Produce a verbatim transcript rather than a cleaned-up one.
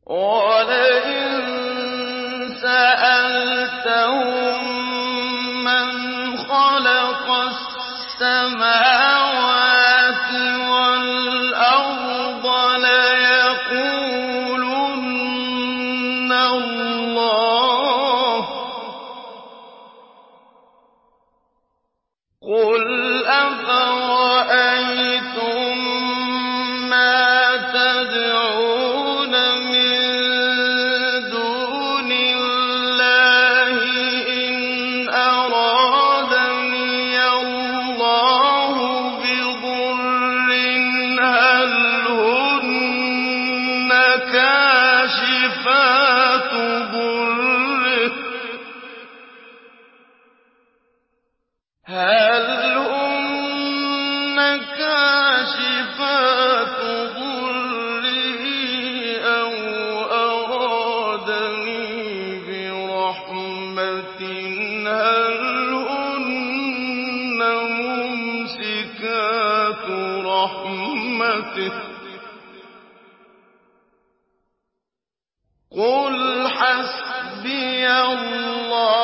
وَلَئِن سَأَلْتَهُم مَّنْ خَلَقَ السَّمَاوَاتِ وَالْأَرْضَ لَيَقُولُنَّ اللَّهُ ۚ قُلْ أَفَرَأَيْتُم مَّا تَدْعُونَ مِن دُونِ اللَّهِ إِنْ أَرَادَنِيَ اللَّهُ بِضُرٍّ هَلْ هُنَّ كَاشِفَاتُ ضُرِّهِ أَوْ أَرَادَنِي بِرَحْمَةٍ هَلْ هُنَّ مُمْسِكَاتُ رَحْمَتِهِ ۚ قُلْ حَسْبِيَ اللَّهُ